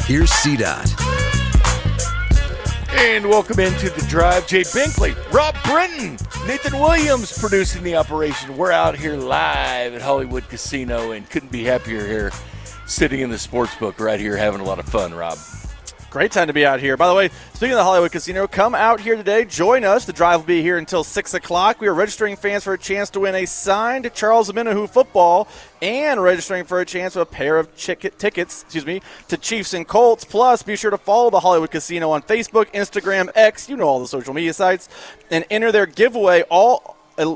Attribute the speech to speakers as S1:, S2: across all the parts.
S1: Here's CDOT.
S2: And welcome into The Drive. Jay Binkley, Rob Brenton, Nathan Williams producing the operation. We're out here live at Hollywood Casino and couldn't be happier here sitting in the sports book right here having a lot of fun, Rob.
S3: Great time to be out here. By the way, speaking of the Hollywood Casino, come out here today. Join us. The Drive will be here until 6 o'clock. We are registering fans for a chance to win a signed Charles Omenihu football and registering for a chance of a pair of tickets to Chiefs and Colts. Plus, be sure to follow the Hollywood Casino on Facebook, Instagram, X, all the social media sites, and enter their giveaway for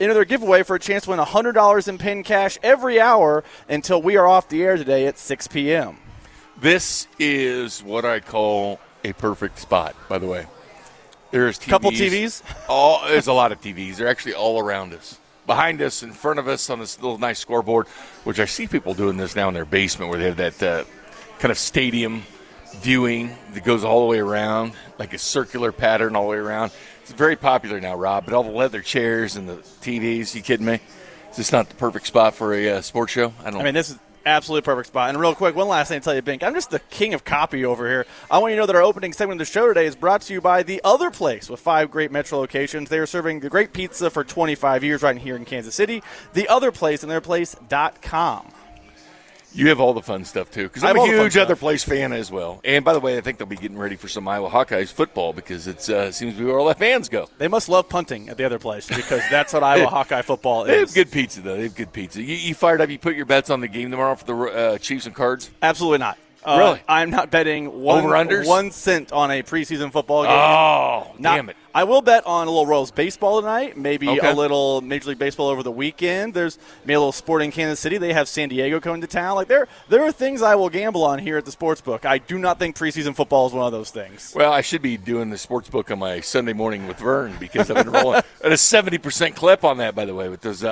S3: a chance to win $100 in PIN cash every hour until we are off the air today at 6 p.m.
S2: This is what I call a perfect spot, by the way. There's TVs.
S3: Couple TVs?
S2: There's a lot of TVs. They're actually all around us. Behind us, in front of us on this little nice scoreboard, which I see people doing this now in their basement where they have that kind of stadium viewing that goes all the way around, like a circular pattern all the way around. It's very popular now, Rob, but all the leather chairs and the TVs, you kidding me? Is this not the perfect spot for a sports show?
S3: This is absolutely perfect spot. And real quick, one last thing to tell you, Bink. I'm just the king of copy over here. I want you to know that our opening segment of the show today is brought to you by The Other Place with 5 great Metro locations. They are serving the great pizza for 25 years right here in Kansas City. The Other Place and theirplace.com.
S2: You have all the fun stuff, too, because I'm a huge Other Place fan as well. And, by the way, I think they'll be getting ready for some Iowa Hawkeyes football because it seems to be where all the fans go.
S3: They must love punting at The Other Place because that's what Iowa Hawkeye football is.
S2: They have good pizza, though. They have good pizza. You fired up? You put your bets on the game tomorrow for the Chiefs and Cards?
S3: Absolutely not.
S2: Really?
S3: I'm not betting
S2: over-unders?
S3: 1 cent on a preseason football game.
S2: Oh, damn it.
S3: I will bet on a little Royals baseball tonight, maybe a little Major League Baseball over the weekend. There's maybe a little sport in Kansas City. They have San Diego coming to town. Like there are things I will gamble on here at the Sportsbook. I do not think preseason football is one of those things.
S2: Well, I should be doing the Sportsbook on my Sunday morning with Vern because I've been rolling at a 70% clip on that, by the way. With those,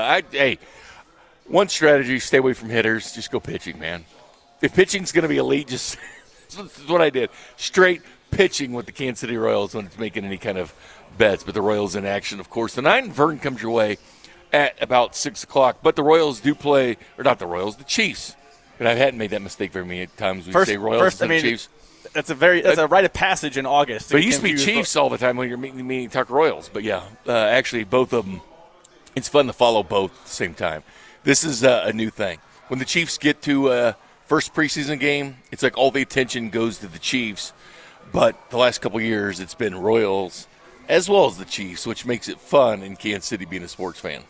S2: one strategy, stay away from hitters. Just go pitching, man. If pitching's going to be elite, just – this is what I did. Straight pitching with the Kansas City Royals when it's making any kind of bets. But the Royals in action, of course. Tonight, Vern comes your way at about 6 o'clock. But the Royals do play – or not the Royals, the Chiefs. And I hadn't made that mistake very many times. We say Royals and Chiefs.
S3: That's a rite of passage in August.
S2: But it used to be Chiefs all the time when you're meeting Tucker Royals. But, yeah, actually both of them, it's fun to follow both at the same time. This is a new thing. When the Chiefs get to first preseason game, it's like all the attention goes to the Chiefs. But the last couple of years, it's been Royals as well as the Chiefs, which makes it fun in Kansas City being a sports fan.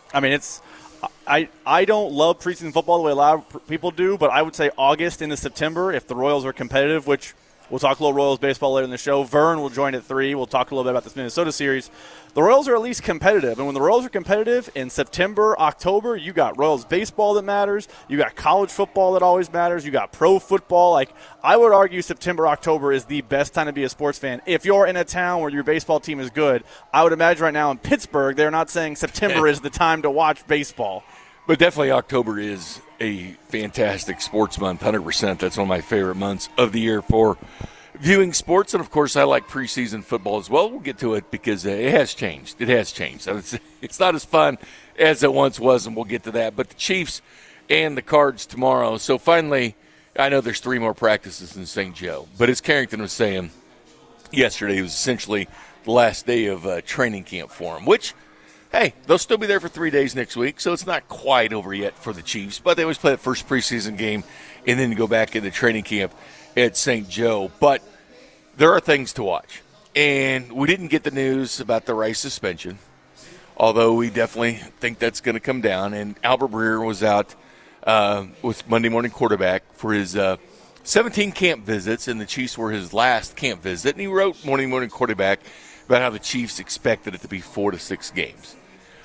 S3: I don't love preseason football the way a lot of people do, but I would say August into September, if the Royals are competitive, which we'll talk a little Royals baseball later in the show. Vern will join at 3. We'll talk a little bit about this Minnesota series. The Royals are at least competitive, and when the Royals are competitive in September, October, you got Royals baseball that matters. You got college football that always matters. You got pro football. Like, I would argue September, October is the best time to be a sports fan. If you're in a town where your baseball team is good, I would imagine right now in Pittsburgh, they're not saying September is the time to watch baseball.
S2: But definitely October is a fantastic sports month, 100%. That's one of my favorite months of the year for viewing sports. And, of course, I like preseason football as well. We'll get to it because it has changed. It has changed. It's not as fun as it once was, and we'll get to that. But the Chiefs and the Cards tomorrow. So, finally, I know there's 3 more practices in St. Joe. But as Carrington was saying yesterday, it was essentially the last day of training camp for them, which – hey, they'll still be there for 3 days next week, so it's not quite over yet for the Chiefs. But they always play that first preseason game and then go back into training camp at St. Joe. But there are things to watch. And we didn't get the news about the Rice suspension, although we definitely think that's going to come down. And Albert Breer was out with Monday Morning Quarterback for his 17 camp visits, and the Chiefs were his last camp visit. And he wrote Monday Morning Quarterback about how the Chiefs expected it to be 4 to 6 games.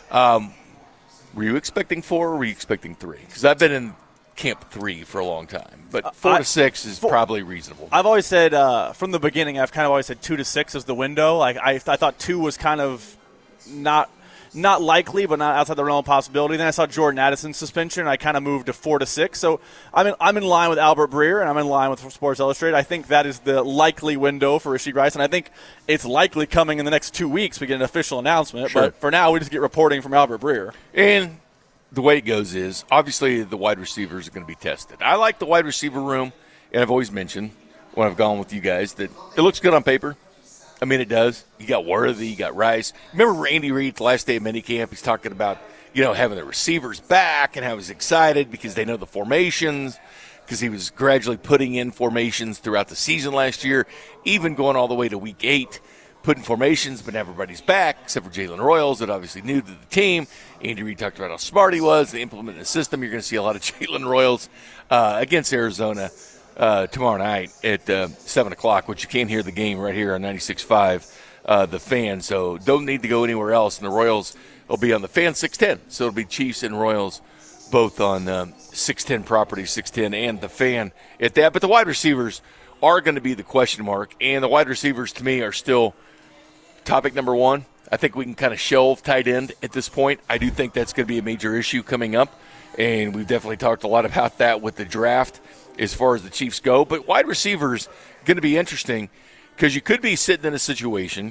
S2: Were you expecting 4 or were you expecting 3? Because I've been in camp 3 for a long time, but 4 to 6 is probably reasonable.
S3: I've always said from the beginning, I've kind of always said 2 to 6 is the window. Like I thought 2 was kind of not likely, but not outside the realm of possibility. Then I saw Jordan Addison's suspension, and I kind of moved to 4 to 6. So I'm in line with Albert Breer, and I'm in line with Sports Illustrated. I think that is the likely window for Rashee Rice, and I think it's likely coming in the next 2 weeks. We get an official announcement,
S2: sure.
S3: But for now, we just get reporting from Albert Breer.
S2: And the way it goes is, obviously, the wide receivers are going to be tested. I like the wide receiver room, and I've always mentioned, when I've gone with you guys that it looks good on paper. I mean, it does. You got Worthy, you got Rice. Remember Randy Reed, the last day of minicamp, he's talking about, having the receivers back and how he's excited because they know the formations, because he was gradually putting in formations throughout the season last year, even going all the way to week 8, putting formations, but everybody's back except for Jalen Royals, that obviously new to the team. Andy Reid talked about how smart he was. They implemented the system. You're going to see a lot of Jalen Royals against Arizona tomorrow night at 7 o'clock, which you can't hear the game right here on 96.5, The Fan. So don't need to go anywhere else. And the Royals will be on The Fan 610. So it'll be Chiefs and Royals both on 610 properties, 610 and The Fan at that. But the wide receivers are going to be the question mark. And the wide receivers, to me, are still topic number one. I think we can kind of shelve tight end at this point. I do think that's going to be a major issue coming up. And we've definitely talked a lot about that with the draft as far as the Chiefs go. But wide receivers going to be interesting because you could be sitting in a situation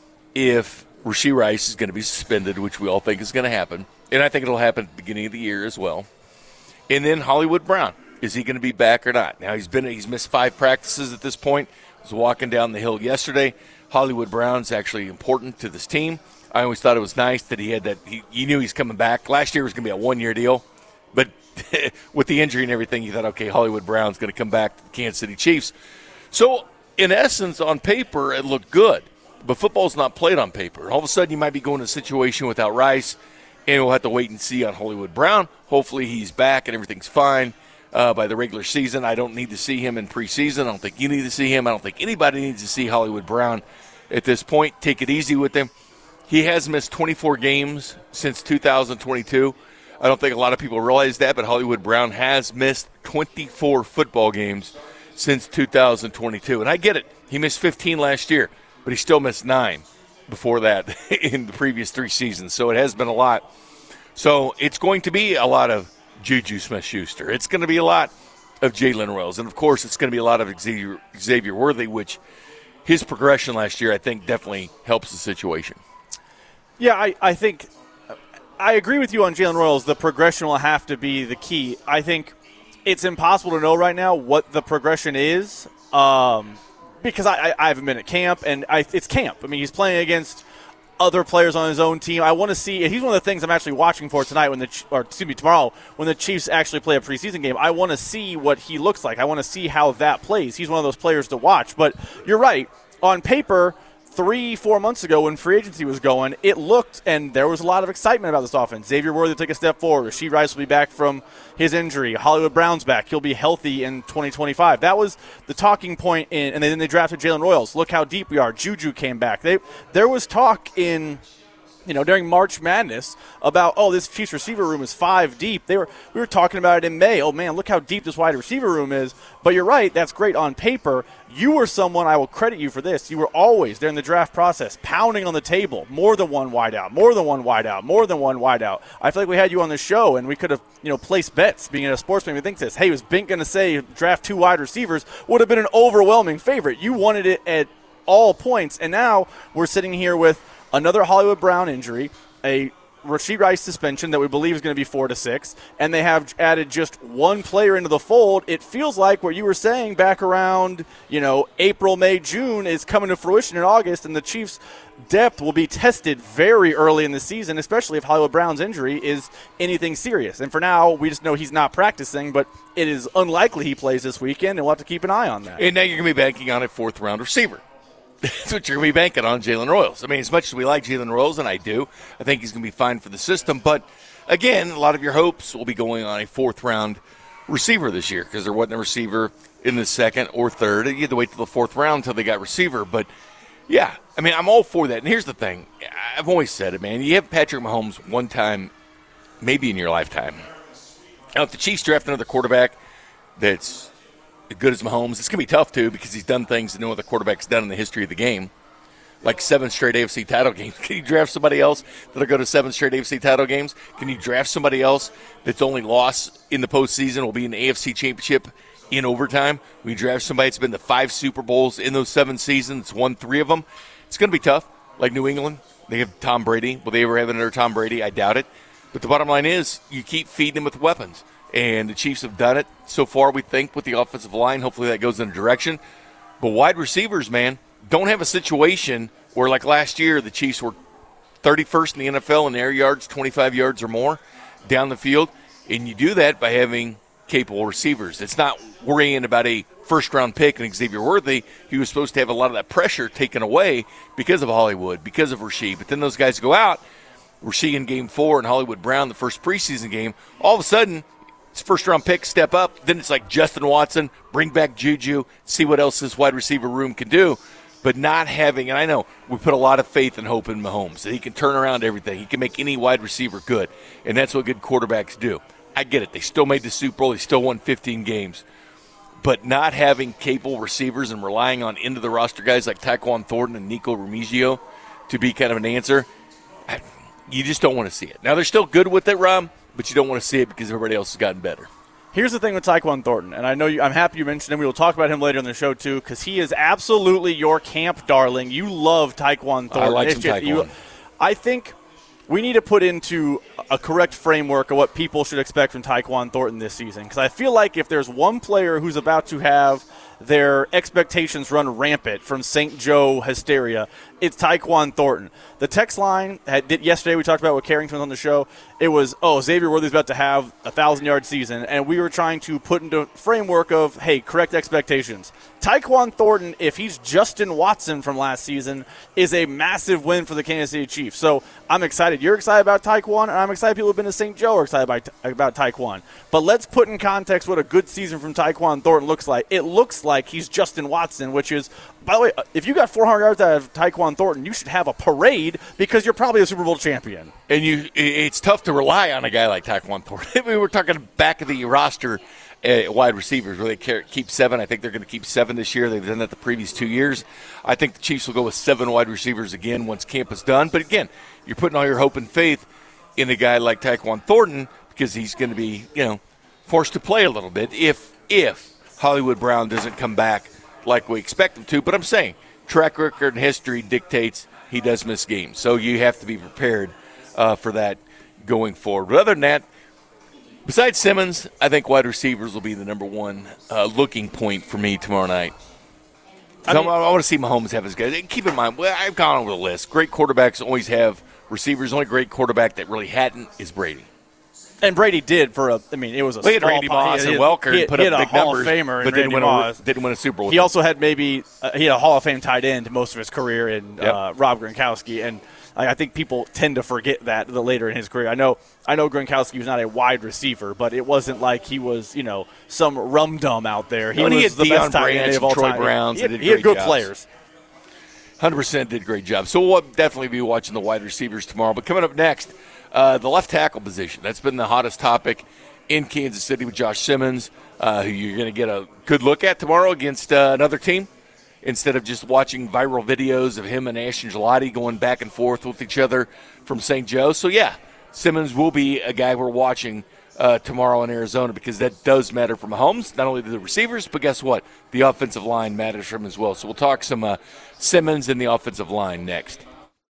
S2: if Rashee Rice is going to be suspended, which we all think is going to happen. And I think it'll happen at the beginning of the year as well. And then Hollywood Brown. Is he going to be back or not? Now, he's missed 5 practices at this point. He was walking down the hill yesterday. Hollywood Brown's actually important to this team. I always thought it was nice that he had that. You knew he's coming back. Last year was going to be a one-year deal. But with the injury and everything, you thought, okay, Hollywood Brown's going to come back to the Kansas City Chiefs. So, in essence, on paper, it looked good. But football's not played on paper. All of a sudden, you might be going to a situation without Rice, and we'll have to wait and see on Hollywood Brown. Hopefully he's back and everything's fine by the regular season. I don't need to see him in preseason. I don't think you need to see him. I don't think anybody needs to see Hollywood Brown at this point. Take it easy with him. He has missed 24 games since 2022. I don't think a lot of people realize that, but Hollywood Brown has missed 24 football games since 2022. And I get it. He missed 15 last year, but he still missed 9 before that in the previous 3 seasons. So it has been a lot. So it's going to be a lot of Juju Smith-Schuster. It's going to be a lot of Jalen Royals. And, of course, it's going to be a lot of Xavier Worthy, which his progression last year I think definitely helps the situation.
S3: Yeah, I think I agree with you on Jalen Royals. The progression will have to be the key. I think it's impossible to know right now what the progression is because I haven't been at camp, and it's camp. I mean, he's playing against other players on his own team. I want to see. He's one of the things I'm actually watching for tonight tomorrow when the Chiefs actually play a preseason game. I want to see what he looks like. I want to see how that plays. He's one of those players to watch. But you're right. On paper, 3-4 months ago when free agency was going, it looked, and there was a lot of excitement about this offense. Xavier Worthy took a step forward. Rashee Rice will be back from his injury. Hollywood Brown's back. He'll be healthy in 2025. That was the talking point, and then they drafted Jalen Royals. Look how deep we are. Juju came back. There was talk during March Madness about, this Chiefs receiver room is 5 deep. We were talking about it in May. Oh, man, look how deep this wide receiver room is. But you're right. That's great on paper. You were someone, I will credit you for this. You were always, during the draft process, pounding on the table. More than one wideout, more than one wideout, more than one wideout. I feel like we had you on the show, and we could have, placed bets. Being a sportsman who thinks this, hey, was Bink going to say draft 2 wide receivers? Would have been an overwhelming favorite. You wanted it at all points, and now we're sitting here with another Hollywood Brown injury, a Rashee Rice suspension that we believe is going to be 4 to 6, and they have added just one player into the fold. It feels like what you were saying back around, April, May, June is coming to fruition in August, and the Chiefs' depth will be tested very early in the season, especially if Hollywood Brown's injury is anything serious. And for now, we just know he's not practicing, but it is unlikely he plays this weekend, and we'll have to keep an eye on that.
S2: And now you're going to be banking on a 4th-round receiver. That's what you're going to be banking on, Jalen Royals. I mean, as much as we like Jalen Royals, and I do, I think he's going to be fine for the system. But, again, a lot of your hopes will be going on a 4th-round receiver this year because there wasn't a receiver in the 2nd or 3rd. You had to wait till the 4th round until they got receiver. But, yeah, I mean, I'm all for that. And here's the thing. I've always said it, man. You have Patrick Mahomes one time, maybe in your lifetime. Now, if the Chiefs draft another quarterback that's as good as Mahomes, it's going to be tough, too, because he's done things that no other quarterback's done in the history of the game, like 7 straight AFC title games. Can you draft somebody else that'll go to 7 straight AFC title games? Can you draft somebody else that's only lost in the postseason will be in the AFC championship in overtime? When you draft somebody that's been to 5 Super Bowls in those 7 seasons, won 3 of them, it's going to be tough. Like New England, they have Tom Brady. Will they ever have another Tom Brady? I doubt it. But the bottom line is you keep feeding them with weapons. And the Chiefs have done it so far, we think, with the offensive line. Hopefully that goes in a direction. But wide receivers, man, don't have a situation where, like last year, the Chiefs were 31st in the NFL in air yards, 25 yards or more down the field. And you do that by having capable receivers. It's not worrying about a first-round pick and Xavier Worthy. He was supposed to have a lot of that pressure taken away because of Hollywood, because of Rasheed. But then those guys go out. Rasheed in Game 4 and Hollywood Brown, the first preseason game. All of a sudden, it's first-round pick, step up. Then it's like Justin Watson, bring back Juju, see what else this wide receiver room can do. But not having, and I know we put a lot of faith and hope in Mahomes, that he can turn around everything. He can make any wide receiver good, and that's what good quarterbacks do. I get it. They still made the Super Bowl. They still won 15 games. But not having capable receivers and relying on into-the-roster guys like Tyquan Thornton and Nico Remigio to be kind of an answer, you just don't want to see it. Now, they're still good with it, Rob, but you don't want to see it because everybody else has gotten better.
S3: Here's the thing with Tyquan Thornton, and I know I'm happy you mentioned him. We will talk about him later in the show, too, because he is absolutely your camp darling. You love Tyquan Thornton.
S2: I like some Tyquan.
S3: I think we need to put into a correct framework of what people should expect from Tyquan Thornton this season, because I feel like if there's one player who's about to have their expectations run rampant from St. Joe hysteria, it's Tyquan Thornton. The text line yesterday we talked about with Carrington on the show. It was, Xavier Worthy's about to have a 1,000-yard season, and we were trying to put into framework of, hey, correct expectations. Tyquan Thornton, if he's Justin Watson from last season, is a massive win for the Kansas City Chiefs. So I'm excited. You're excited about Tyquan, and I'm excited people who have been to St. Joe are excited about Tyquan. But let's put in context what a good season from Tyquan Thornton looks like. It looks like he's Justin Watson, which is, by the way, if you got 400 yards out of Tyquan Thornton, you should have a parade because you're probably a Super Bowl champion.
S2: And it's tough to rely on a guy like Tyquan Thornton. We were talking back of the roster wide receivers where they keep 7. I think they're going to keep 7 this year. They've done that the previous 2 years. I think the Chiefs will go with 7 wide receivers again once camp is done. But again, you're putting all your hope and faith in a guy like Tyquan Thornton because he's going to be, forced to play a little bit if Hollywood Brown doesn't come back like we expect him to. But I'm saying track record and history dictates he does miss games. So you have to be prepared for that going forward. But other than that, besides Simmons, I think wide receivers will be the number one looking point for me tomorrow night. I want to see Mahomes have his guys. Keep in mind, I've gone over the list. Great quarterbacks always have receivers. The only great quarterback that really hadn't is Brady.
S3: And Brady did it was a
S2: small Randy Moss and Welker and put up big numbers,
S3: but
S2: didn't win a Super Bowl.
S3: He also had he had a Hall of Fame tight end most of his career in Rob Gronkowski, and I think people tend to forget that later in his career. I know Gronkowski was not a wide receiver, but it wasn't like he was some rum-dum out there. He was the best tight end of all time.
S2: Browns,
S3: he had good players.
S2: 100% did a great job. So we'll definitely be watching the wide receivers tomorrow. But coming up next, the left tackle position. That's been the hottest topic in Kansas City with Josh Simmons, who you're going to get a good look at tomorrow against another team instead of just watching viral videos of him and Ashton Gelati going back and forth with each other from St. Joe. So, yeah, Simmons will be a guy we're watching tomorrow in Arizona because that does matter for Mahomes, not only to the receivers, but guess what? The offensive line matters for him as well. So we'll talk some Simmons and the offensive line next.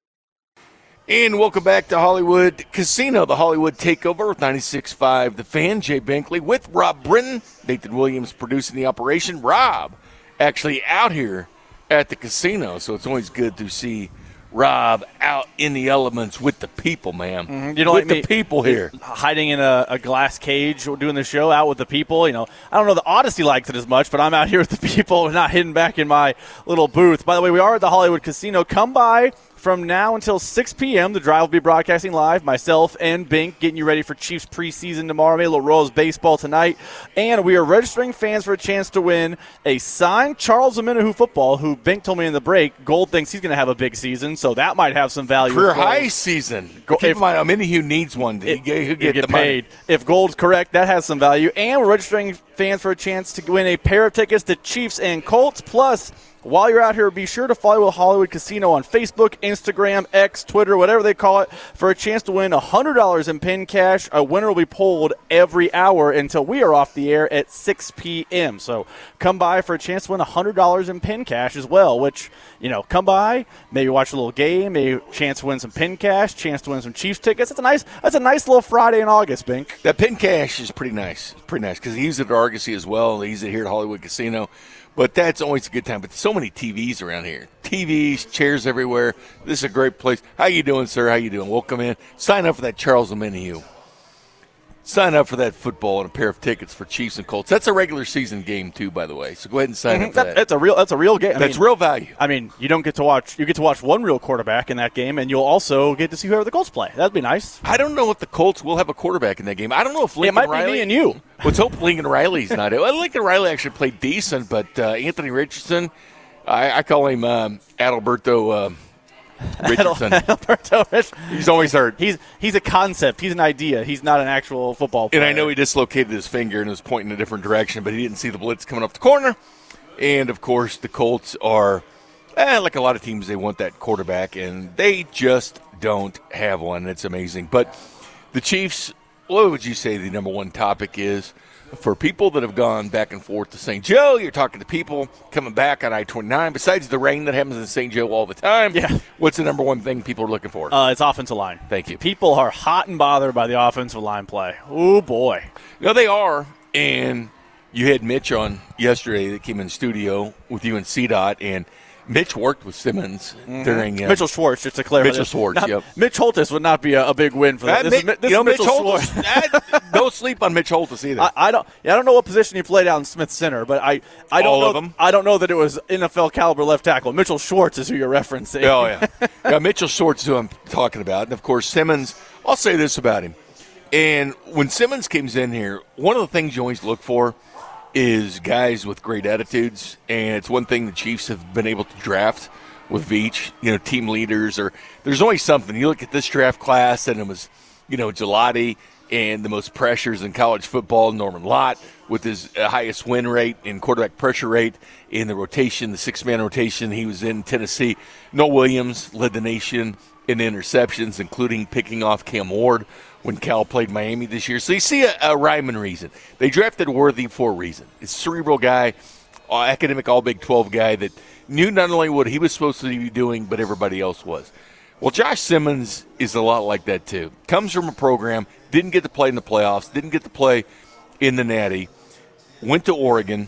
S2: And welcome back to Hollywood Casino, the Hollywood Takeover with 96.5 The Fan. Jay Binkley with Rob Britton. Nathan Williams producing the operation. Rob actually out here at the casino, so it's always good to see Rob out in the elements with the people, man.
S3: Mm-hmm.
S2: With the people here.
S3: Hiding in a glass cage doing the show out with the people. I don't know the Odyssey likes it as much, but I'm out here with the people, not hidden back in my little booth. By the way, we are at the Hollywood Casino. Come by from now until 6 p.m. The Drive will be broadcasting live. Myself and Bink getting you ready for Chiefs preseason tomorrow. Maybe a little Royals baseball tonight. And we are registering fans for a chance to win a signed Charles Omenihu football, who Bink told me in the break, Gold thinks he's going to have a big season, so that might have some value.
S2: Career high season. Keep in mind, Omenihu needs one. He'll get paid.
S3: If Gold's correct, that has some value. And we're registering fans for a chance to win a pair of tickets to Chiefs and Colts. Plus, while you're out here, be sure to follow Hollywood Casino on Facebook, Instagram, X, Twitter, whatever they call it, for a chance to win $100 in pin cash. A winner will be pulled every hour until we are off the air at 6 p.m. So come by for a chance to win $100 in pin cash as well, which, come by, maybe watch a little game, maybe a chance to win some pin cash, chance to win some Chiefs tickets. That's a nice little Friday in August, Bink.
S2: That pin cash is pretty nice. It's pretty nice because he used it at Argosy as well. He used it here at Hollywood Casino. But that's always a good time. But so many TVs around here. TVs, chairs everywhere. This is a great place. How you doing, sir? How you doing? Welcome in. Sign up for that Charles Omenihu. Sign up for that football and a pair of tickets for Chiefs and Colts. That's a regular season game too, by the way. So go ahead and sign up for that.
S3: That's a real game.
S2: That's real value.
S3: I mean, you get to watch one real quarterback in that game, and you'll also get to see whoever the Colts play. That'd be nice.
S2: I don't know if the Colts will have a quarterback in that game. I don't know if Lincoln
S3: Riley. It might
S2: Riley,
S3: be me and you.
S2: Let's hope Lincoln Riley's not it. Well, Lincoln Riley actually played decent, but Anthony Richardson, I call him Adalberto Richardson. He's always hurt.
S3: He's a concept. He's an idea. He's not an actual football player.
S2: And I know he dislocated his finger and was pointing in a different direction, but he didn't see the blitz coming off the corner. And, of course, the Colts are, like a lot of teams, they want that quarterback, and they just don't have one. It's amazing. But the Chiefs, what would you say the number one topic is? For people that have gone back and forth to St. Joe, you're talking to people coming back on I-29. Besides the rain that happens in St. Joe all the time, what's the number one thing people are looking for?
S3: It's offensive line.
S2: Thank you.
S3: People are hot and bothered by the offensive line play. Oh, boy.
S2: No, they are. And you had Mitch on yesterday that came in studio with you and CDOT, and Mitch worked with Simmons during
S3: Mitchell Schwartz, just to clarify.
S2: Mitchell Schwartz, yep.
S3: Mitch Holtis would not be a big win for that. This is
S2: Mitchell Schwartz. Don't sleep on Mitch Holtis either.
S3: I don't know what position he played out in Smith Center, but I don't
S2: all
S3: know
S2: of them.
S3: I don't know that it was NFL caliber left tackle. Mitchell Schwartz is who you're referencing.
S2: Oh yeah, Mitchell Schwartz is who I'm talking about, and of course Simmons. I'll say this about him, and when Simmons comes in here, one of the things you always look for is guys with great attitudes, and it's one thing the Chiefs have been able to draft with Veach, team leaders, or there's always something. You look at this draft class, and it was, Gelati, and the most pressures in college football, Norman Lott, with his highest win rate and quarterback pressure rate in the rotation, the six-man rotation. He was in Tennessee. Noah Williams led the nation in interceptions, including picking off Cam Ward when Cal played Miami this year. So you see a rhyme and reason. They drafted Worthy for a reason. It's a cerebral guy, academic All-Big 12 guy that knew not only what he was supposed to be doing, but everybody else was. Well, Josh Simmons is a lot like that too. Comes from a program, didn't get to play in the playoffs, didn't get to play in the Natty, went to Oregon,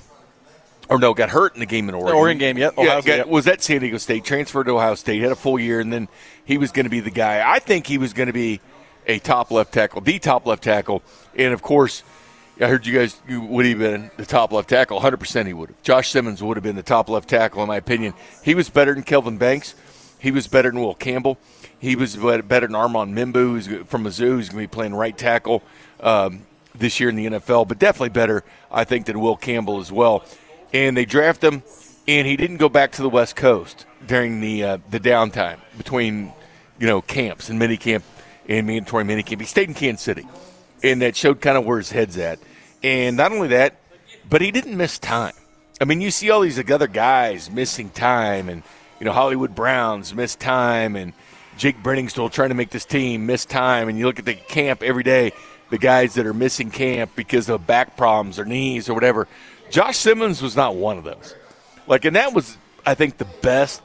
S2: got hurt in the game in Oregon.
S3: The Oregon game, yep.
S2: Was at San Diego State, transferred to Ohio State, had a full year, and then he was going to be the guy. I think he was going to be a top left tackle, the top left tackle. And, of course, I heard you would have been the top left tackle. 100% he would have. Josh Simmons would have been the top left tackle, in my opinion. He was better than Kelvin Banks. He was better than Will Campbell. He was better than Armand Mimbu, who's from Mizzou, who's going to be playing right tackle this year in the NFL. But definitely better, I think, than Will Campbell as well. And they draft him, and he didn't go back to the West Coast during the downtime between, camps and minicamp and mandatory minicamp. He stayed in Kansas City, and that showed kind of where his head's at. And not only that, but he didn't miss time. I mean, you see all these other guys missing time, and, Hollywood Browns missed time, and Jake Brenningstool trying to make this team miss time. And you look at the camp every day, the guys that are missing camp because of back problems or knees or whatever. Josh Simmons was not one of those. And that was, I think, the best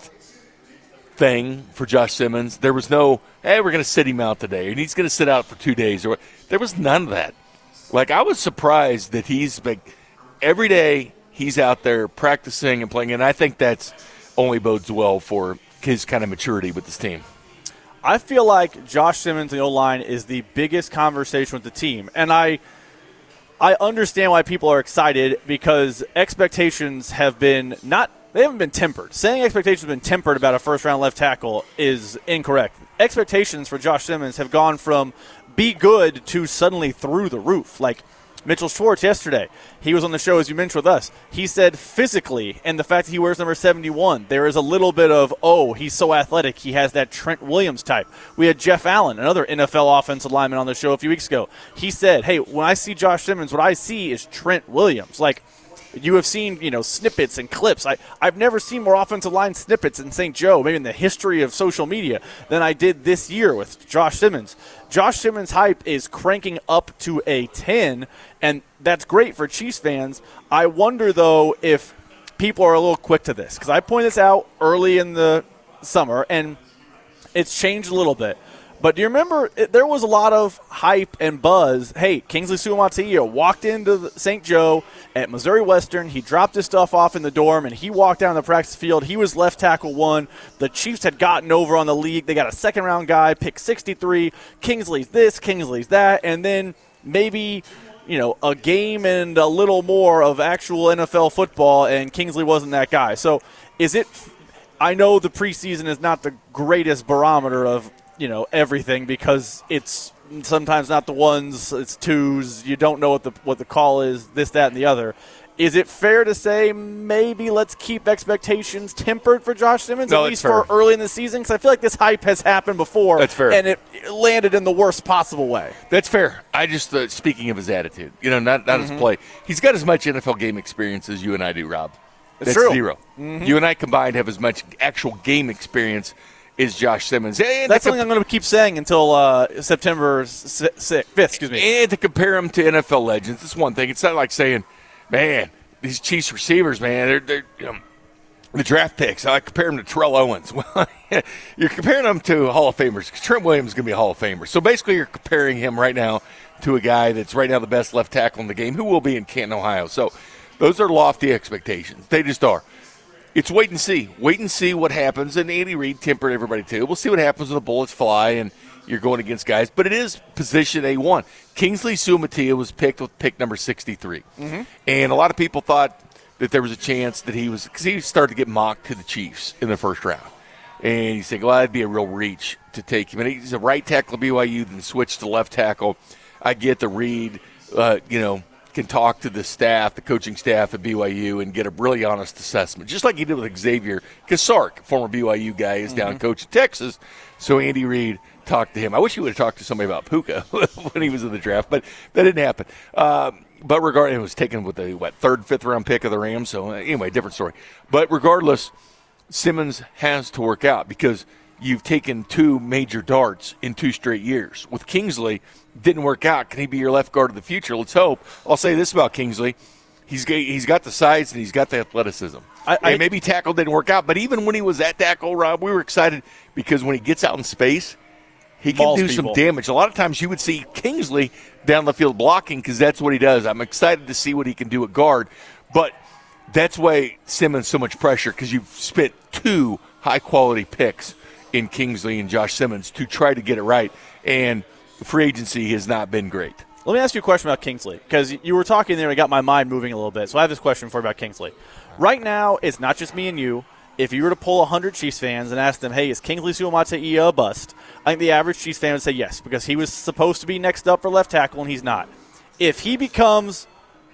S2: thing for Josh Simmons. There was no, hey, we're going to sit him out today, and he's going to sit out for 2 days. There was none of that. I was surprised that he's every day he's out there practicing and playing, and I think that's only bodes well for his kind of maturity with this team.
S3: I feel like Josh Simmons and the O-line is the biggest conversation with the team, and I understand why people are excited because expectations have been they haven't been tempered. Saying expectations have been tempered about a first-round left tackle is incorrect. Expectations for Josh Simmons have gone from be good to suddenly through the roof. Mitchell Schwartz yesterday, he was on the show, as you mentioned with us. He said physically, and the fact that he wears number 71, there is a little bit of, he's so athletic. He has that Trent Williams type. We had Jeff Allen, another NFL offensive lineman, on the show a few weeks ago. He said, hey, when I see Josh Simmons, what I see is Trent Williams. You have seen, snippets and clips. I've never seen more offensive line snippets in St. Joe, maybe in the history of social media, than I did this year with Josh Simmons. Josh Simmons' hype is cranking up to a 10, and that's great for Chiefs fans. I wonder, though, if people are a little quick to this, because I pointed this out early in the summer, and it's changed a little bit. But do you remember there was a lot of hype and buzz? Hey, Kingsley Suamataia walked into St. Joe at Missouri Western. He dropped his stuff off in the dorm, and he walked down the practice field. He was left tackle 1. The Chiefs had gotten over on the league. They got a second-round guy, pick 63. Kingsley's this, Kingsley's that, and then maybe a game and a little more of actual NFL football, and Kingsley wasn't that guy. So I know the preseason is not the greatest barometer of everything, because it's sometimes not the ones, it's twos. You don't know what the call is, this, that, and the other. Is it fair to say maybe let's keep expectations tempered for Josh Simmons, at least for early in the season? Because I feel like this hype has happened before.
S2: That's fair.
S3: And it landed in the worst possible way.
S2: That's fair. I just, speaking of his attitude, not his play, he's got as much NFL game experience as you and I do, Rob. That's
S3: true.
S2: 0. You and I combined have as much actual game experience as Josh Simmons. And
S3: that's something I'm going to keep saying until September 5th. Excuse me.
S2: And to compare him to NFL legends, it's one thing. It's not like saying, man, these Chiefs receivers, man, they're the draft picks. I compare them to Terrell Owens. Well, you're comparing them to Hall of Famers, because Trent Williams is going to be a Hall of Famer. So basically you're comparing him right now to a guy that's right now the best left tackle in the game, who will be in Canton, Ohio. So those are lofty expectations. They just are. It's wait and see. Wait and see what happens. And Andy Reid tempered everybody too. We'll see what happens when the bullets fly and you're going against guys. But it is position A1. Kingsley Suamataia was picked with pick number 63. And a lot of people thought that there was a chance that because he started to get mocked to the Chiefs in the first round. And you think, well, that'd be a real reach to take him. And he's a right tackle at BYU, then switched to left tackle. I get the Reid, can talk to the staff, the coaching staff at BYU, and get a really honest assessment, just like he did with Xavier Kasark, former BYU guy, is down coaching Texas. So Andy Reid talked to him. I wish he would have talked to somebody about Puka when he was in the draft, but that didn't happen. But regardless, it was taken with the third, fifth round pick of the Rams. So anyway, different story. But regardless, Simmons has to work out, because you've taken 2 major darts in 2 straight years. With Kingsley, didn't work out. Can he be your left guard of the future? Let's hope. I'll say this about Kingsley. He's got the size and he's got the athleticism. And maybe tackle didn't work out, but even when he was at tackle, Rob, we were excited, because when he gets out in space, he can do some damage. A lot of times you would see Kingsley down the field blocking, because that's what he does. I'm excited to see what he can do at guard. But that's why Simmons so much pressure, because you've spent 2 high-quality picks in Kingsley and Josh Simmons to try to get it right. And free agency has not been great.
S3: Let me ask you a question about Kingsley, because you were talking there and it got my mind moving a little bit. So I have this question for you about Kingsley. Right now, it's not just me and you. If you were to pull 100 Chiefs fans and ask them, hey, is Kingsley Suamataia a bust? I think the average Chiefs fan would say yes, because he was supposed to be next up for left tackle, and he's not. If he becomes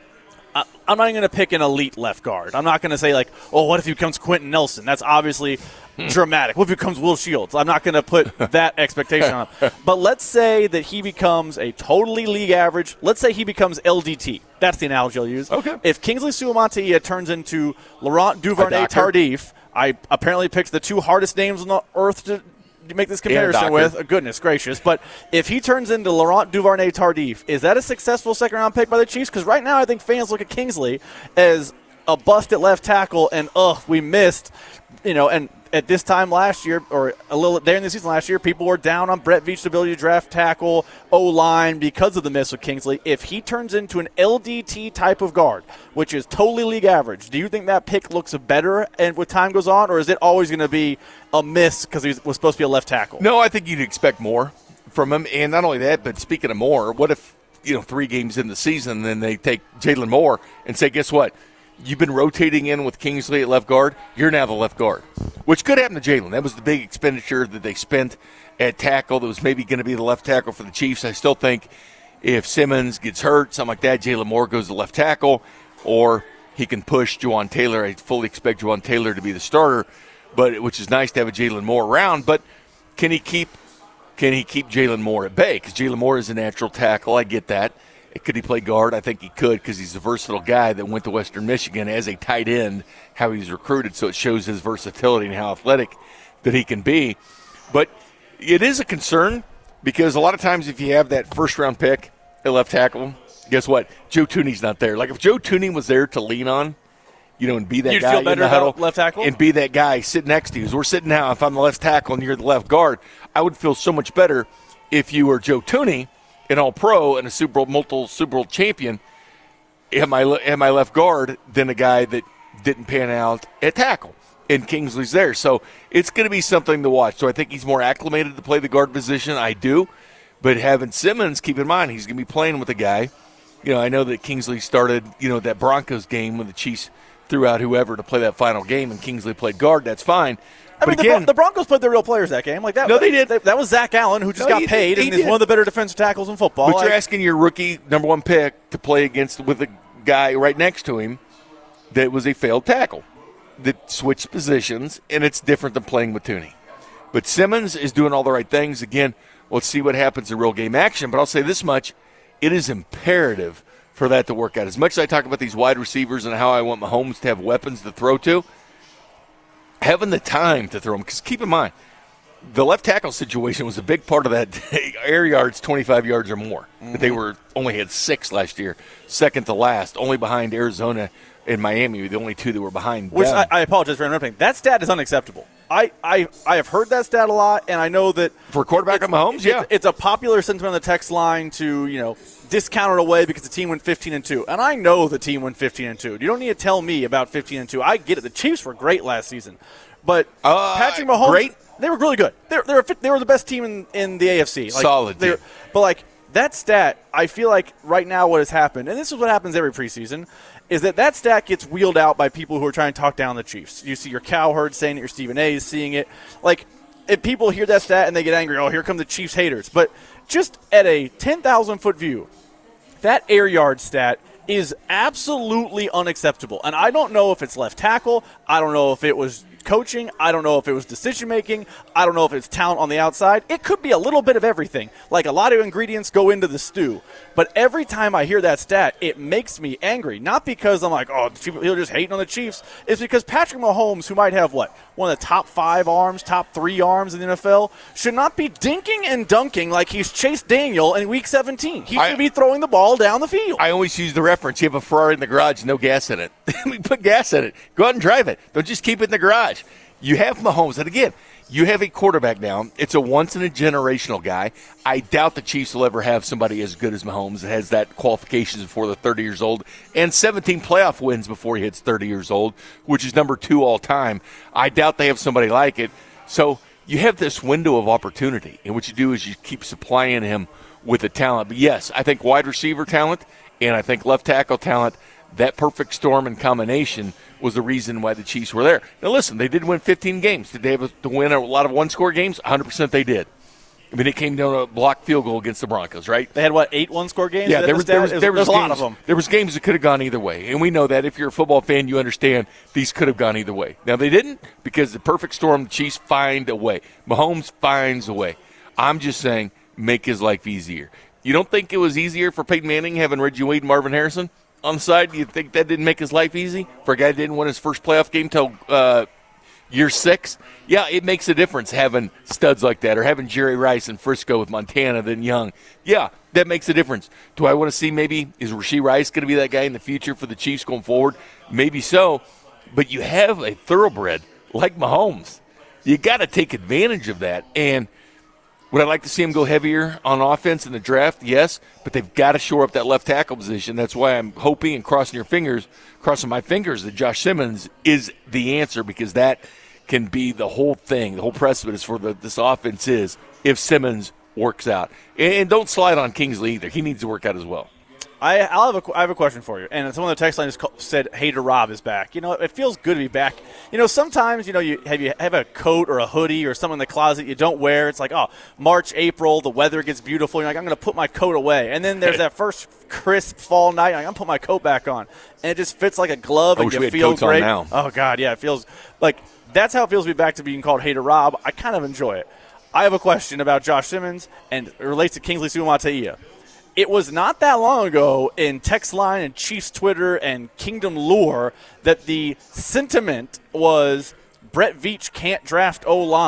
S3: I'm not even going to pick an elite left guard. I'm not going to say, what if he becomes Quentin Nelson? That's obviously dramatic. What if he becomes Will Shields? I'm not going to put that expectation on him. But let's say that he becomes a totally league average. Let's say he becomes LDT. That's the analogy I'll use.
S2: Okay.
S3: If Kingsley Suamataia turns into Laurent Duvernay-Tardif, I apparently picked the 2 hardest names on the earth to make this comparison with. Goodness gracious. But if he turns into Laurent Duvernay-Tardif, is that a successful second-round pick by the Chiefs? Because right now I think fans look at Kingsley as a bust at left tackle, and we missed, and at this time last year, or a little there in the season last year, people were down on Brett Veach's ability to draft tackle, O-line, because of the miss with Kingsley. If he turns into an LDT type of guard, which is totally league average, do you think that pick looks better and with time goes on, or is it always going to be a miss because he was supposed to be a left tackle?
S2: No, I think you'd expect more from him. And not only that, but speaking of more, what if, 3 games in the season, then they take Jalen Moore and say, guess what? You've been rotating in with Kingsley at left guard. You're now the left guard, which could happen to Jalen. That was the big expenditure that they spent at tackle. That was maybe going to be the left tackle for the Chiefs. I still think if Simmons gets hurt, something like that, Jalen Moore goes to left tackle, or he can push Juwan Taylor. I fully expect Juwan Taylor to be the starter, which is nice to have a Jalen Moore around. But can he keep Jalen Moore at bay? Because Jalen Moore is a natural tackle. I get that. Could he play guard? I think he could, because he's a versatile guy that went to Western Michigan as a tight end, how he was recruited, so it shows his versatility and how athletic that he can be. But it is a concern, because a lot of times if you have that first-round pick at left tackle, guess what? Joe Thuney's not there. If Joe Thuney was there to lean on, and be that
S3: You'd
S2: guy
S3: feel
S2: in
S3: better
S2: the huddle,
S3: about left tackle?
S2: and be that guy sitting next to you. As we're sitting now, if I'm the left tackle and you're the left guard, I would feel so much better if you were Joe Thuney, an All-Pro and a multiple Super Bowl champion, at my left guard than a guy that didn't pan out at tackle. And Kingsley's there. So it's going to be something to watch. So I think he's more acclimated to play the guard position. I do. But having Simmons, keep in mind, he's going to be playing with a guy. I know that Kingsley started, that Broncos game when the Chiefs threw out whoever to play that final game, and Kingsley played guard. That's fine.
S3: The Broncos played their real players that game. Like that.
S2: No, they did.
S3: That was Zach Allen, who just got paid and is one of the better defensive tackles in football.
S2: But you're asking your rookie number one pick to play with a guy right next to him that was a failed tackle that switched positions, and it's different than playing with Thuney. But Simmons is doing all the right things. Again, let's see what happens in real game action. But I'll say this much. It is imperative for that to work out. As much as I talk about these wide receivers and how I want Mahomes to have weapons to throw to, having the time to throw them. Because keep in mind, the left tackle situation was a big part of that air yards, 25 yards or more. Mm-hmm. They only had 6 last year, second to last, only behind Arizona and Miami, the only two that were behind them.
S3: Which I apologize for interrupting. That stat is unacceptable. I have heard that stat a lot, and I know that
S2: for a quarterback on Mahomes,
S3: it's a popular sentiment on the text line to discount it away because the team went 15-2, and I know the team went 15-2. You don't need to tell me about 15-2. I get it. The Chiefs were great last season, but Patrick Mahomes,
S2: great.
S3: They were really good. They were the best team in the AFC.
S2: Solid team.
S3: But that stat, I feel like right now what has happened, and this is what happens every preseason, is that stat gets wheeled out by people who are trying to talk down the Chiefs. You see your Cowherd saying it, your Stephen A is seeing it. If people hear that stat and they get angry, here come the Chiefs haters. But just at a 10,000-foot view, that air yard stat is absolutely unacceptable. And I don't know if it's left tackle. I don't know if it was coaching. I don't know if it was decision-making. I don't know if it's talent on the outside. It could be a little bit of everything. A lot of ingredients go into the stew. But every time I hear that stat, it makes me angry. Not because I'm like, you're just hating on the Chiefs. It's because Patrick Mahomes, who might have, one of the top 5 arms, top 3 arms in the NFL, should not be dinking and dunking like he's Chase Daniel in Week 17. He should be throwing the ball down the field.
S2: I always use the reference. You have a Ferrari in the garage, no gas in it. Put gas in it. Go out and drive it. Don't just keep it in the garage. You have Mahomes, and again, you have a quarterback now. It's a once-in-a-generational guy. I doubt the Chiefs will ever have somebody as good as Mahomes that has that qualifications before they're 30 years old and 17 playoff wins before he hits 30 years old, which is number 2 all time. I doubt they have somebody like it. So you have this window of opportunity, and what you do is you keep supplying him with the talent. But, yes, I think wide receiver talent and I think left tackle talent, that perfect storm and combination was the reason why the Chiefs were there. Now, listen, they did win 15 games. Did they have to win a lot of one-score games? 100% they did. I mean, it came down to a blocked field goal against the Broncos, right?
S3: They had, 8 one-score games?
S2: Yeah, there was
S3: a lot of them.
S2: There was games that could have gone either way, and we know that. If you're a football fan, you understand these could have gone either way. Now, they didn't because the perfect storm, the Chiefs find a way. Mahomes finds a way. I'm just saying, make his life easier. You don't think it was easier for Peyton Manning having Reggie Wade and Marvin Harrison on the side? You think that didn't make his life easy for a guy that didn't win his first playoff game till year 6? Yeah, it makes a difference having studs like that, or having Jerry Rice and Frisco with Montana then Young. Yeah, that makes a difference. Do I want to see is Rashee Rice going to be that guy in the future for the Chiefs going forward? Maybe so, but you have a thoroughbred like Mahomes. You got to take advantage of that, and would I like to see him go heavier on offense in the draft? Yes, but they've got to shore up that left tackle position. That's why I'm hoping and crossing my fingers that Josh Simmons is the answer, because that can be the whole thing, the whole precipice for this offense is if Simmons works out. And don't slide on Kingsley either. He needs to work out as well.
S3: I have a question for you. And someone on the text line just said, Hater Rob is back. It feels good to be back. Sometimes, you have a coat or a hoodie or something in the closet you don't wear. It's like, March, April, the weather gets beautiful. You're like, I'm going to put my coat away. And then there's that first crisp fall night. I'm going to put my coat back on. And it just fits like a glove, and you feel great.
S2: Now.
S3: Oh, God, yeah. It feels like that's how it feels to be back to being called Hater Rob. I kind of enjoy it. I have a question about Josh Simmons, and it relates to Kingsley Suamataia. It was not that long ago in text line and Chiefs Twitter and Kingdom Lore that the sentiment was Brett Veach can't draft O-line.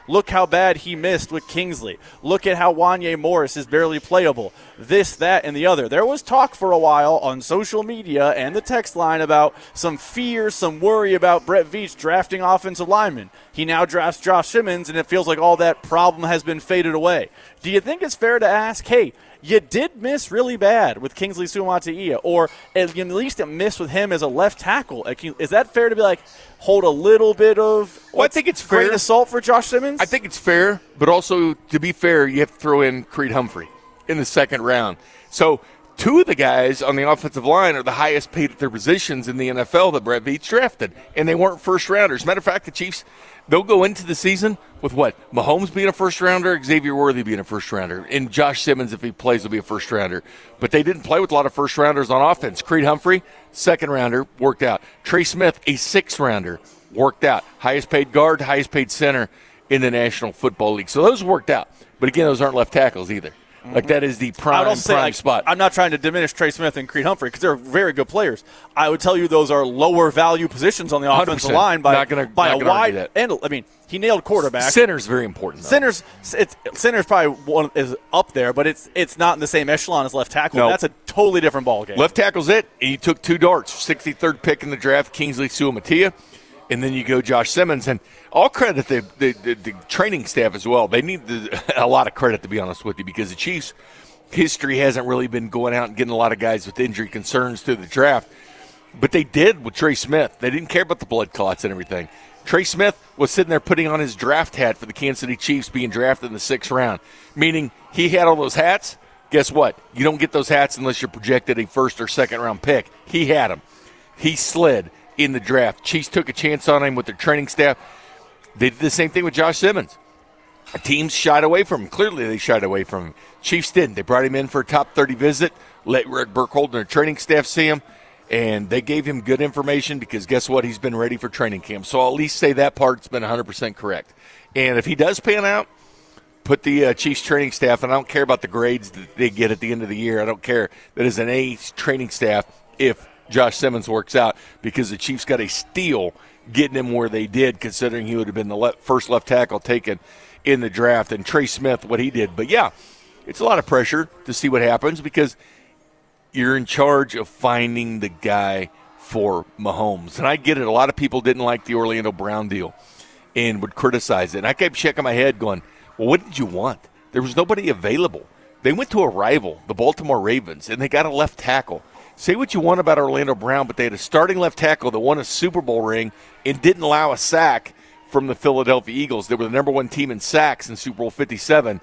S3: Look how bad he missed with Kingsley. Look at how Wanye Morris is barely playable. This, that, and the other. There was talk for a while on social media and the text line about some fear, some worry about Brett Veach drafting offensive linemen. He now drafts Josh Simmons, and it feels like all that problem has been faded away. Do you think it's fair to ask, hey, you did miss really bad with Kingsley Suamataia, or at least a miss with him as a left tackle? Is that fair to be like, hold a little bit of
S2: I think it's fair.
S3: Grain of salt for Josh Simmons?
S2: I think it's fair, but also, to be fair, you have to throw in Creed Humphrey in the second round. So two of the guys on the offensive line are the highest paid at their positions in the NFL that Brett Veach drafted, and they weren't first-rounders. Matter of fact, the Chiefs, they'll go into the season with what? Mahomes being a first-rounder, Xavier Worthy being a first-rounder, and Josh Simmons, if he plays, will be a first-rounder. But they didn't play with a lot of first-rounders on offense. Creed Humphrey, second-rounder, worked out. Trey Smith, a sixth-rounder, worked out. Highest-paid guard, highest-paid center in the National Football League. So those worked out. But, again, those aren't left tackles either. Like, that is the prime spot.
S3: I'm not trying to diminish Trey Smith and Creed Humphrey because they're very good players. I would tell you those are lower value positions on the offensive line by a wide end. I mean, he nailed quarterback.
S2: Center's very important, though.
S3: Center's probably one is up there, but it's not in the same echelon as left tackle.
S2: No.
S3: That's a totally different ballgame.
S2: Left tackle's it. He took two darts, 63rd pick in the draft, Kingsley Suamataia. And then you go Josh Simmons, and all credit the training staff as well. They need a lot of credit, to be honest with you, because the Chiefs' history hasn't really been going out and getting a lot of guys with injury concerns through the draft. But they did with Trey Smith. They didn't care about the blood clots and everything. Trey Smith was sitting there putting on his draft hat for the Kansas City Chiefs being drafted in the 6th round, meaning he had all those hats. Guess what? You don't get those hats unless you're projected a 1st or 2nd round pick. He had them. He slid in the draft. Chiefs took a chance on him with their training staff. They did the same thing with Josh Simmons. Teams shied away from him. Clearly they shied away from him. Chiefs didn't. They brought him in for a top 30 visit, let Rick Burkholder and their training staff see him, and they gave him good information because guess what? He's been ready for training camp. So I'll at least say that part's been 100% correct. And if he does pan out, put the Chiefs training staff, and I don't care about the grades that they get at the end of the year. I don't care. That is an A training staff if Josh Simmons works out, because the Chiefs got a steal getting him where they did, considering he would have been the first left tackle taken in the draft, and Trey Smith, what he did. But, yeah, it's a lot of pressure to see what happens because you're in charge of finding the guy for Mahomes. And I get it. A lot of people didn't like the Orlando Brown deal and would criticize it. And I kept shaking my head going, well, what did you want? There was nobody available. They went to a rival, the Baltimore Ravens, and they got a left tackle. Say what you want about Orlando Brown, but they had a starting left tackle that won a Super Bowl ring and didn't allow a sack from the Philadelphia Eagles. They were the number one team in sacks in Super Bowl 57.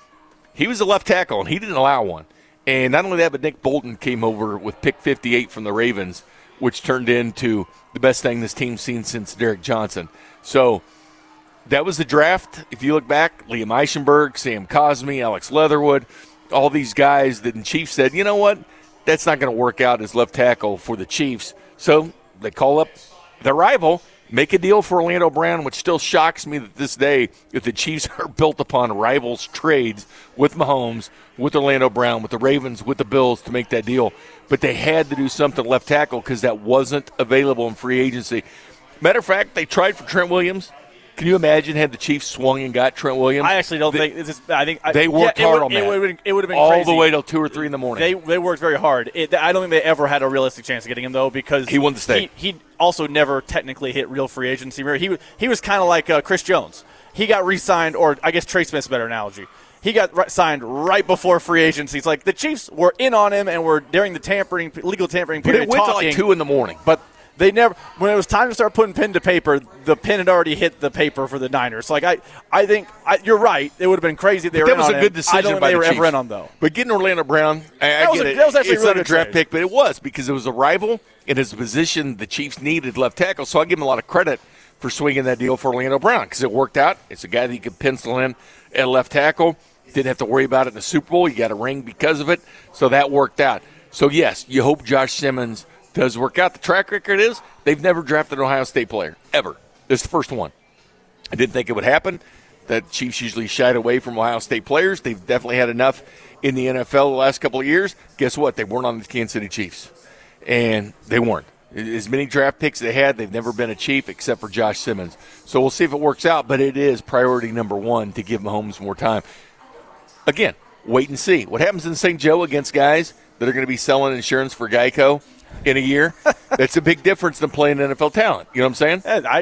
S2: He was a left tackle, and he didn't allow one. And not only that, but Nick Bolton came over with pick 58 from the Ravens, which turned into the best thing this team's seen since Derek Johnson. So that was the draft. If you look back, Liam Eichenberg, Sam Cosmi, Alex Leatherwood, all these guys that the Chiefs said, you know what? That's not going to work out as left tackle for the Chiefs. So they call up their rival, make a deal for Orlando Brown, which still shocks me that this day if the Chiefs are built upon rivals trades with Mahomes, with Orlando Brown, with the Ravens, with the Bills to make that deal. But they had to do something left tackle because that wasn't available in free agency. Matter of fact, they tried for Trent Williams. Can you imagine had the Chiefs swung and got Trent Williams?
S3: I actually don't think this is. I think
S2: they worked hard on that.
S3: It would have been
S2: all
S3: crazy.
S2: The way till 2 or 3 in the morning.
S3: They worked very hard. I don't think they ever had a realistic chance of getting him though, because
S2: he wanted to stay.
S3: He also never technically hit real free agency. He was kind of like Chris Jones. He got re-signed, or I guess Trey Smith's a better analogy. He got signed right before free agency. It's like the Chiefs were in on him and were during the legal tampering period.
S2: But it went to like 2 in the morning.
S3: But they never. When it was time to start putting pen to paper, the pen had already hit the paper for the Niners. Like I think you're right. It would have been crazy if they were in on him.
S2: That was a good decision.
S3: I don't think
S2: by
S3: they
S2: the
S3: were
S2: Chiefs.
S3: ever in on though.
S2: But getting Orlando Brown,
S3: that was actually
S2: it's
S3: really
S2: not a
S3: good
S2: draft
S3: trade.
S2: pick, but it was because it was a rival and his position the Chiefs needed left tackle. So I give him a lot of credit for swinging that deal for Orlando Brown because it worked out. It's a guy that you could pencil in at left tackle. Didn't have to worry about it in the Super Bowl. You got a ring because of it. So that worked out. So, yes, you hope Josh Simmons does work out. The track record is they've never drafted an Ohio State player, ever. This is the first one. I didn't think it would happen. The Chiefs usually shied away from Ohio State players. They've definitely had enough in the NFL the last couple of years. Guess what? They weren't on the Kansas City Chiefs. And they weren't. As many draft picks they had, they've never been a Chief except for Josh Simmons. So we'll see if it works out, but it is priority number one to give Mahomes more time. Again, wait and see. What happens in St. Joe against guys that are going to be selling insurance for Geico in a year? That's a big difference than playing NFL talent. You know what I'm saying?
S3: I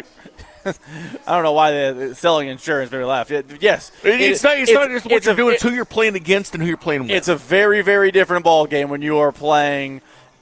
S3: don't know why they're selling insurance made me laugh. Yes.
S2: It's not just what you're doing. It's who you're playing against and who you're playing with.
S3: It's a very, very different ball game when you are playing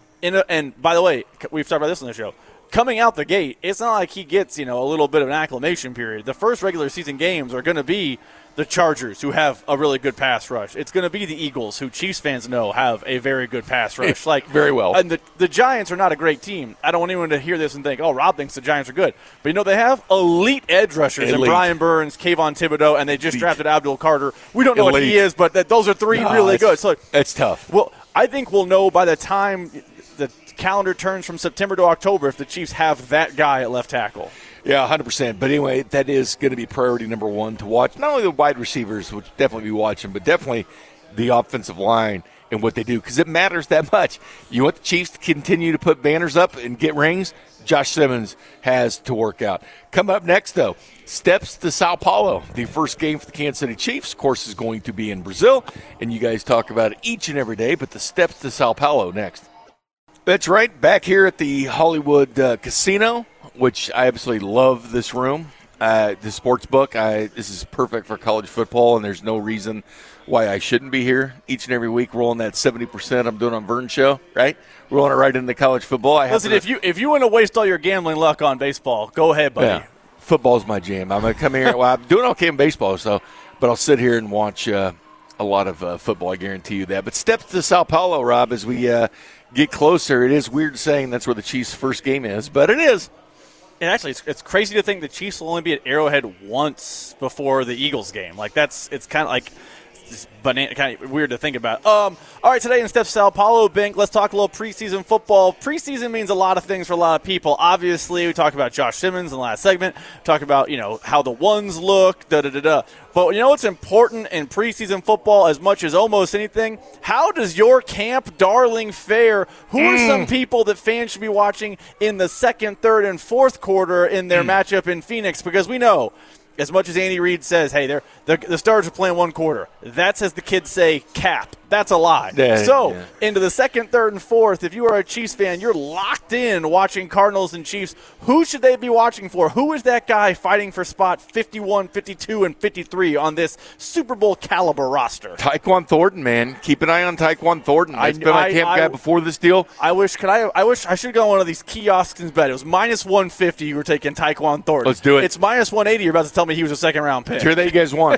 S3: and by the way, we've talked about this on the show. Coming out the gate, it's not like he gets, a little bit of an acclimation period. The first regular season games are going to be the Chargers, who have a really good pass rush. It's going to be the Eagles, who Chiefs fans know have a very good pass rush.
S2: Very well.
S3: And the Giants are not a great team. I don't want anyone to hear this and think, oh, Rob thinks the Giants are good. But, they have elite edge rushers in Brian Burns, Kayvon Thibodeau, and they just drafted Abdul Carter. We don't know what he is, but those are three really good. So
S2: it's tough.
S3: Well, I think we'll know by the time the calendar turns from September to October if the Chiefs have that guy at left tackle.
S2: Yeah, 100%. But anyway, that is going to be priority number one to watch. Not only the wide receivers, which definitely be watching, but definitely the offensive line and what they do, because it matters that much. You want the Chiefs to continue to put banners up and get rings? Josh Simmons has to work out. Coming up next, though, steps to Sao Paulo. The first game for the Kansas City Chiefs, of course, is going to be in Brazil, and you guys talk about it each and every day, but the steps to Sao Paulo next. That's right, back here at the Hollywood Casino, which I absolutely love this room. The sports book, this is perfect for college football, and there's no reason why I shouldn't be here each and every week rolling that 70% I'm doing on Vern show, right? Rolling it right into college football.
S3: Listen, if you want to waste all your gambling luck on baseball, go ahead, buddy.
S2: Yeah, football's my jam. I'm going to come here. Well, I'm doing okay in baseball, but I'll sit here and watch a lot of football, I guarantee you that. But steps to Sao Paulo, Rob, as we get closer. It is weird saying that's where the Chiefs' first game is, but it is.
S3: And actually, it's crazy to think the Chiefs will only be at Arrowhead once before the Eagles game. It's kind of like it's kind of weird to think about. All right, today in Steps Sao Paulo, Bink, let's talk a little preseason football. Preseason means a lot of things for a lot of people. Obviously, we talked about Josh Simmons in the last segment. Talk about how the ones look. But what's important in preseason football as much as almost anything? How does your camp darling fare? Who are some people that fans should be watching in the second, third, and fourth quarter in their matchup in Phoenix? Because we know, as much as Andy Reid says, hey, the Stars are playing one quarter. That's, as the kids say, cap. That's a lie. Into the second, third, and fourth, if you are a Chiefs fan, you're locked in watching Cardinals and Chiefs. Who should they be watching for? Who is that guy fighting for spot 51, 52, and 53 on this Super Bowl caliber roster?
S2: Tyquan Thornton, man. Keep an eye on Tyquan Thornton. That's been my camp guy before this deal.
S3: I wish I should go on one of these kiosks and bet. It was minus 150 you were taking Tyquan Thornton.
S2: Let's do it.
S3: It's minus 180. You're about to tell me he was a second-round pick.
S2: Sure that you guys won.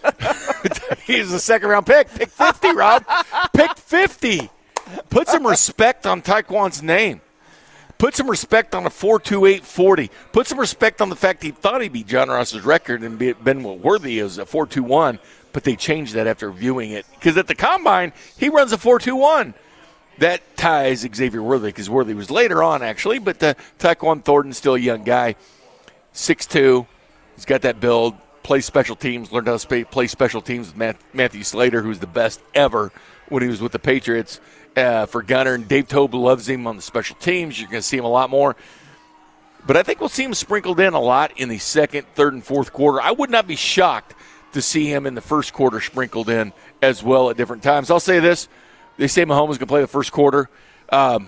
S2: He's a second-round pick. Pick 50, Rob. Pick 50. Put some respect on Tyquan's name. Put some respect on the 4.2840. Put some respect on the fact he thought he beat John Ross's record and been worthy as a 4.21, but they changed that after viewing it. Because at the Combine, he runs a 4.21. That ties Xavier Worthy, because Worthy was later on, actually, but Tyquan Thornton's still a young guy. 6'2". He's got that build. Plays special teams. Learned how to play special teams with Matthew Slater, who's the best ever when he was with the Patriots for Gunner. And Dave Tobe loves him on the special teams. You're going to see him a lot more. But I think we'll see him sprinkled in a lot in the second, third, and fourth quarter. I would not be shocked to see him in the first quarter sprinkled in as well at different times. I'll say this. They say Mahomes is going to play the first quarter. Can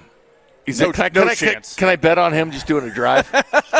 S2: I bet on him just doing a drive?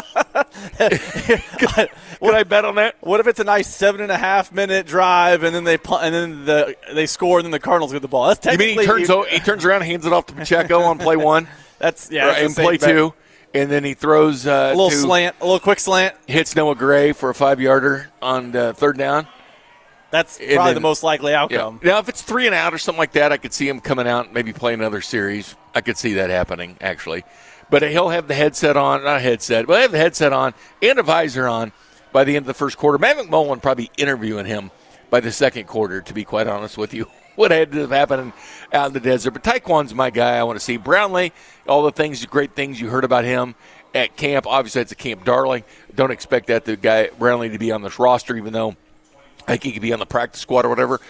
S2: Can I bet on that?
S3: What if it's a nice 7.5-minute drive and then they score and then the Cardinals get the ball? That's technically.
S2: You mean he turns around, hands it off to Pacheco on play one?
S3: That's
S2: and play bet. Two, and then he throws
S3: a little quick slant,
S2: hits Noah Gray for a 5-yarder on third down.
S3: That's probably the most likely outcome.
S2: Yeah. Now, if it's 3 and out or something like that, I could see him coming out and maybe playing another series. I could see that happening, actually. But he'll have the headset on, not a headset, but he'll have the headset on and a visor on by the end of the first quarter. Matt McMullen probably interviewing him by the second quarter, to be quite honest with you. What had to have happened out in the desert. But Tyquan's my guy. I want to see Brownlee, all the great things you heard about him at camp. Obviously, it's a camp darling. Don't expect Brownlee to be on this roster, even though I think he could be on the practice squad or whatever.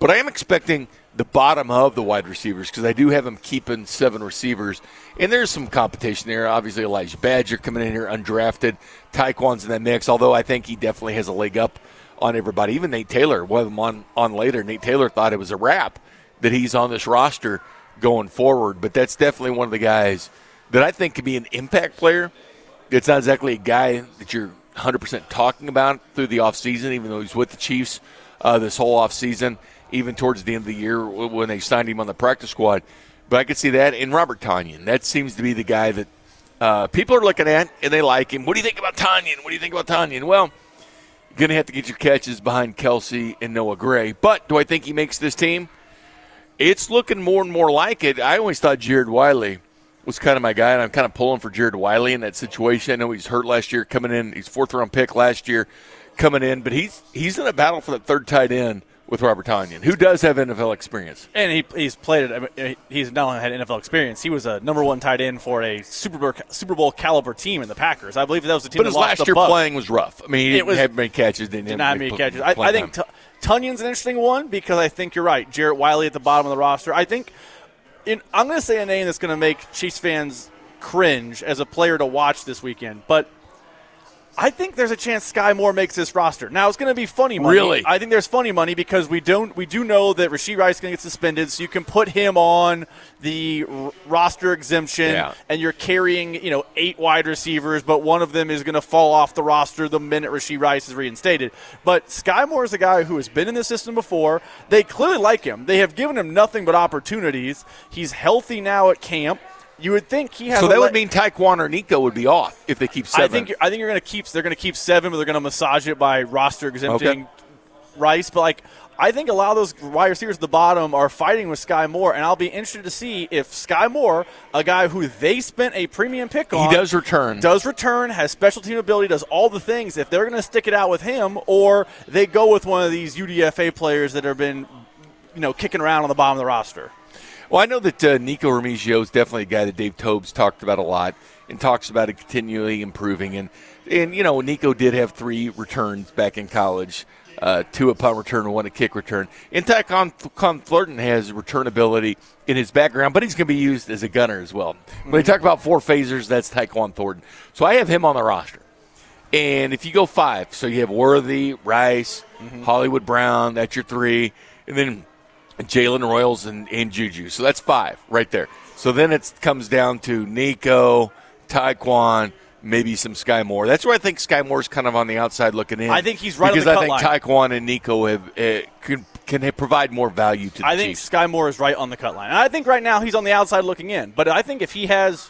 S2: But I am expecting the bottom of the wide receivers because I do have them keeping 7 receivers. And there's some competition there. Obviously, Elijah Badger coming in here undrafted. Tyquan's in that mix, although I think he definitely has a leg up on everybody. Even Nate Taylor, we'll have him on later. Nate Taylor thought it was a wrap that he's on this roster going forward. But that's definitely one of the guys that I think could be an impact player. It's not exactly a guy that you're 100% talking about through the offseason, even though he's with the Chiefs this whole offseason, even towards the end of the year when they signed him on the practice squad. But I could see that in Robert Tonyan. That seems to be the guy that people are looking at, and they like him. What do you think about Tonyan? What do you think about Tonyan? Well, you're going to have to get your catches behind Kelsey and Noah Gray. But do I think he makes this team? It's looking more and more like it. I always thought Jared Wiley was kind of my guy, and I'm kind of pulling for Jared Wiley in that situation. I know he's hurt last year coming in. He's 4th-round pick last year coming in. But he's in a battle for that third tight end with Robert Tonyan, who does have NFL experience.
S3: And he's played it. I mean, he's not only had NFL experience, he was a number 1 tight end for a Super Bowl caliber team in the Packers. I believe that was the team
S2: but
S3: that
S2: his
S3: lost
S2: last year playing was rough. I mean, he didn't have many catches.
S3: Did not have many catches. I think Tunion's an interesting one because I think you're right. Jarrett Wiley at the bottom of the roster. I think I'm going to say a name that's going to make Chiefs fans cringe as a player to watch this weekend, but I think there's a chance Sky Moore makes this roster. Now, it's going to be funny money.
S2: Really?
S3: I think there's funny money because we do know that Rashee Rice is going to get suspended, so you can put him on the roster exemption, and you're carrying 8 wide receivers, but one of them is going to fall off the roster the minute Rashee Rice is reinstated. But Sky Moore is a guy who has been in the system before. They clearly like him. They have given him nothing but opportunities. He's healthy now at camp. You would think he has.
S2: So that would mean Tyquan or Nico would be off if they keep 7.
S3: I think you're going to keep. They're going to keep 7, but they're going to massage it by roster exempting Rice. But I think a lot of those wide receivers at the bottom are fighting with Sky Moore, and I'll be interested to see if Sky Moore, a guy who they spent a premium pick on,
S2: he does return,
S3: has special team ability, does all the things. If they're going to stick it out with him, or they go with one of these UDFA players that have been, kicking around on the bottom of the roster.
S2: Well, I know that Nico Remigio is definitely a guy that Dave Tobes talked about a lot and talks about it continually improving. And Nico did have 3 returns back in college, 2 a punt return and 1 a kick return. And Tyquan Thornton has return ability in his background, but he's going to be used as a gunner as well. When they talk about 4 phasers, that's Tyquan Thornton. So I have him on the roster. And if you go 5, so you have Worthy, Rice, Hollywood Brown, that's your 3, and then Jalen Royals and Juju. So that's 5 right there. So then it comes down to Nico, Tyquan, maybe some Sky Moore. That's where I think Sky Moore's kind of on the outside looking in.
S3: I think he's right on the cut line.
S2: Because I think Tyquan and Nico have, can provide more value to the Chiefs.
S3: I think Sky Moore is right on the cut line. And I think right now he's on the outside looking in. But I think if he has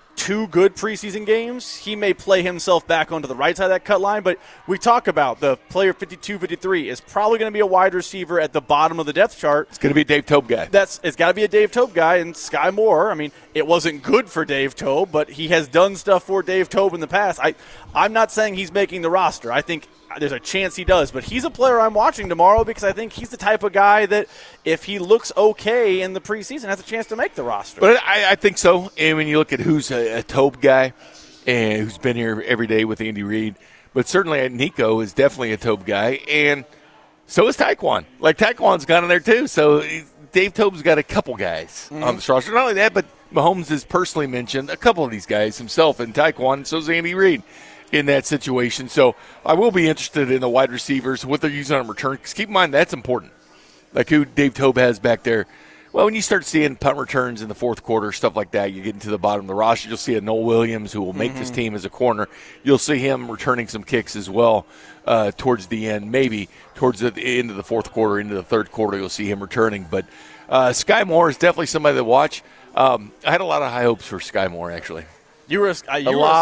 S3: 2 good preseason games, he may play himself back onto the right side of that cut line. But we talk about the player 52, 53 is probably going to be a wide receiver at the bottom of the depth chart.
S2: It's going to be a Dave Tobe guy.
S3: It's got to be a Dave Tobe guy. And Sky Moore, I mean, it wasn't good for Dave Tobe, but he has done stuff for Dave Tobe in the past. I'm not saying he's making the roster. I think there's a chance he does, but he's a player I'm watching tomorrow because I think he's the type of guy that if he looks okay in the preseason has a chance to make the roster.
S2: But I think so. And when you look at who's a Tobe guy and who's been here every day with Andy Reid, but certainly Nico is definitely a Tobe guy, and so is Tyquan. Tyquan's got in there too. So Dave Tobe's got a couple guys on this roster. Not only that, but Mahomes has personally mentioned a couple of these guys himself, and Tyquan, and so is Andy Reid in that situation. So I will be interested in the wide receivers, what they're using on return, because keep in mind that's important. Who Dave Tobe has back there. Well, when you start seeing punt returns in the fourth quarter, stuff like that, you get into the bottom of the roster, you'll see a Noel Williams who will make this team as a corner. You'll see him returning some kicks as well towards the end, maybe towards the end of the fourth quarter, into the third quarter, you'll see him returning. But Sky Moore is definitely somebody to watch. I had a lot of high hopes for Sky Moore, actually.
S3: You were a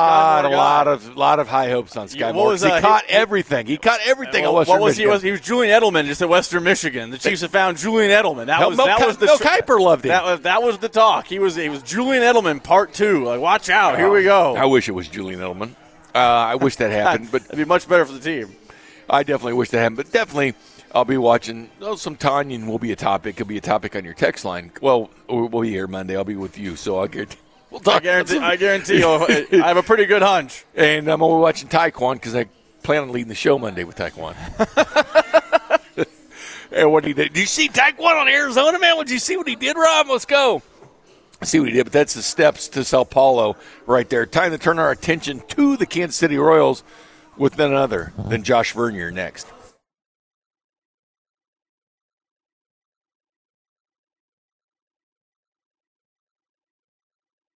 S2: lot of high hopes on Sky Moore. He caught everything. He caught everything at Western Michigan.
S3: He was Julian Edelman just at Western Michigan. The Chiefs have found Julian Edelman. Mel
S2: Kiper loved him.
S3: That was the talk. He was Julian Edelman part 2. Watch out. Here we go.
S2: I wish it was Julian Edelman. I wish that happened. But
S3: it'd be much better for the team.
S2: I definitely wish that happened. But definitely I'll be watching. Some Tonyan will be a topic. It'll be a topic on your text line. Well, we'll be here Monday. I'll be with you, so I'll guarantee.
S3: I guarantee you. I have a pretty good hunch.
S2: And I'm only watching Tyquan because I plan on leading the show Monday with Tyquan. And what he did. Did you see Taekwondo on Arizona, man? Did you see what he did, Rob? Let's go. See what he did, but that's the steps to Sao Paulo right there. Time to turn our attention to the Kansas City Royals with none other than Josh Vernier next.